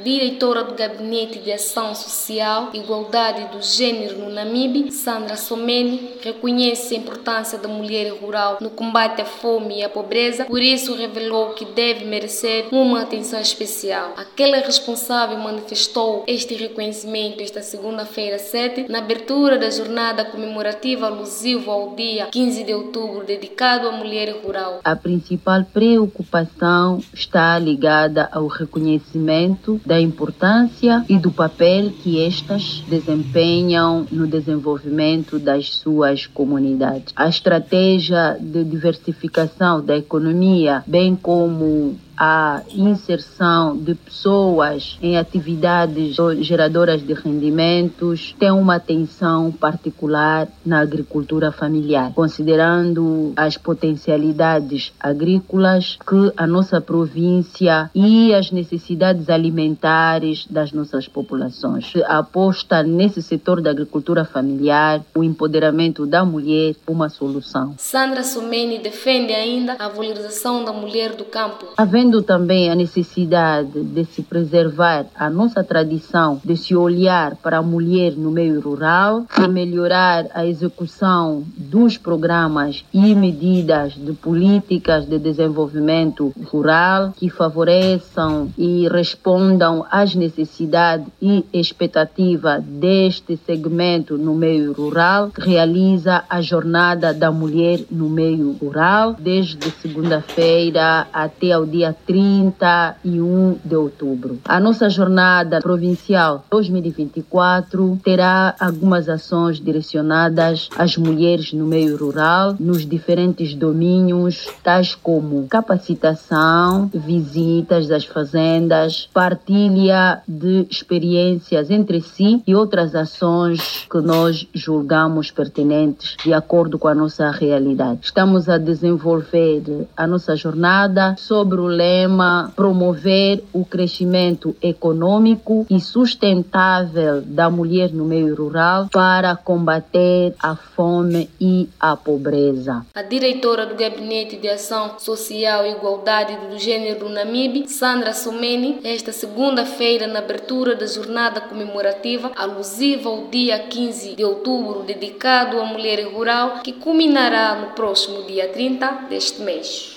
diretora do Gabinete de Ação Social e Igualdade do Gênero no Namibe, Sandra Someni, reconhece a importância da mulher rural no combate à fome e à pobreza, por isso revelou que deve merecer uma atenção especial. Aquela responsável manifestou este reconhecimento esta segunda-feira 7, na abertura da jornada comemorativa alusiva ao dia 15 de outubro, dedicado à mulher rural. A principal preocupação está ligada ao reconhecimento da importância e do papel que estas desempenham no desenvolvimento das suas comunidades. A estratégia de diversificação da economia, bem como a inserção de pessoas em atividades geradoras de rendimentos tem uma atenção particular na agricultura familiar, considerando as potencialidades agrícolas que a nossa província e as necessidades alimentares das nossas populações. A aposta nesse setor da agricultura familiar, o empoderamento da mulher, uma solução. Sandra Someni defende ainda a valorização da mulher do campo. Havendo também a necessidade de se preservar a nossa tradição, de se olhar para a mulher no meio rural, de melhorar a execução dos programas e medidas de políticas de desenvolvimento rural que favoreçam e respondam às necessidades e expectativas deste segmento no meio rural, realiza a Jornada da Mulher no Meio Rural, desde segunda-feira até ao dia 31 de outubro. A nossa jornada provincial 2024 terá algumas ações direcionadas às mulheres no meio rural, nos diferentes domínios, tais como capacitação, visitas às fazendas, partilha de experiências entre si e outras ações que nós julgamos pertinentes de acordo com a nossa realidade. Estamos a desenvolver a nossa jornada sobre o lema promover o crescimento econômico e sustentável da mulher no meio rural para combater a fome e a pobreza. A diretora do Gabinete de Ação Social e Igualdade do Gênero do Namibe, Sandra Someni, esta segunda-feira na abertura da jornada comemorativa alusiva ao dia 15 de outubro, dedicado à mulher rural, que culminará no próximo dia 30 deste mês.